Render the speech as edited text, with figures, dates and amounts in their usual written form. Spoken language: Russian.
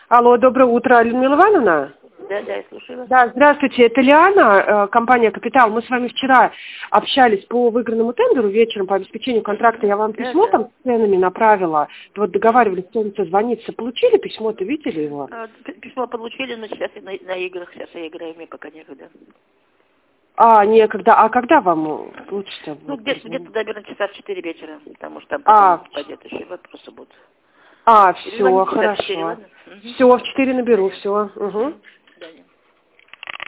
Алло, доброе утро, Людмила Ивановна? Да, я слушаю вас. Да, здравствуйте, это Лиана, компания «Капитал». Мы с вами вчера общались по выигранному тендеру вечером по обеспечению контракта. Я вам письмо там с ценами направила. Вот договаривались с кем созвониться. Получили письмо-то, видели его? Письмо получили, но сейчас на играх, сейчас я играю, мне пока некогда. Некогда. А когда вам лучше? Ну, где-то, наверное, часа в 4 вечера, потому что там пойдет еще вопросы будут. Все, хорошо. Все, в 4 наберу, все. Угу.